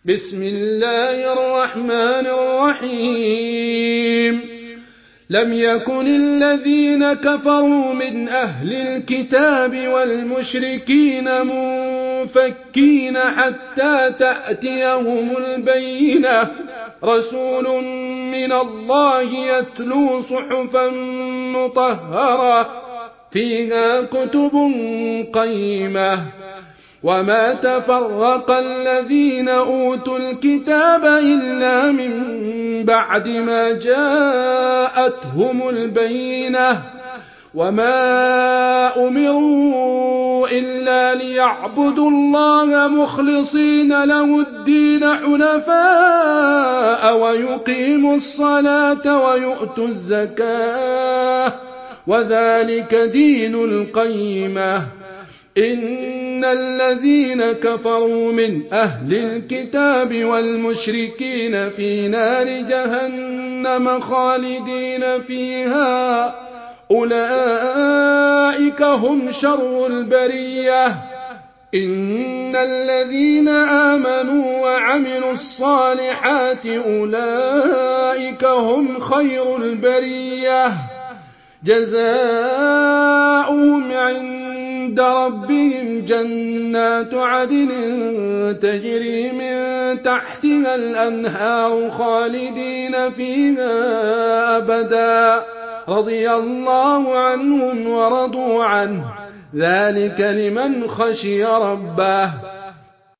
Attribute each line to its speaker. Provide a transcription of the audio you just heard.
Speaker 1: بسم الله الرحمن الرحيم لم يكن الذين كفروا من أهل الكتاب والمشركين منفكين حتى تأتيهم البينة رسول من الله يتلو صحفا مطهرة فيها كتب قيمة وما تفرق الذين أوتوا الكتاب إلا من بعد ما جاءتهم البينة وما أمروا إلا ليعبدوا الله مخلصين له الدين حنفاء ويقيموا الصلاة ويؤتوا الزكاة وذلك دين القيمة إن الذين كفروا من أهل الكتاب والمشركين في نار جهنم خالدين فيها أولئك هم شر البرية إن الذين آمنوا وعملوا الصالحات أولئك هم خير البرية جزاؤهم عند ربهم جنات عدن تجري من تحتها الأنهار خالدين فيها أبدا رضي الله عنهم ورضوا عنه ذلك لمن خشي ربه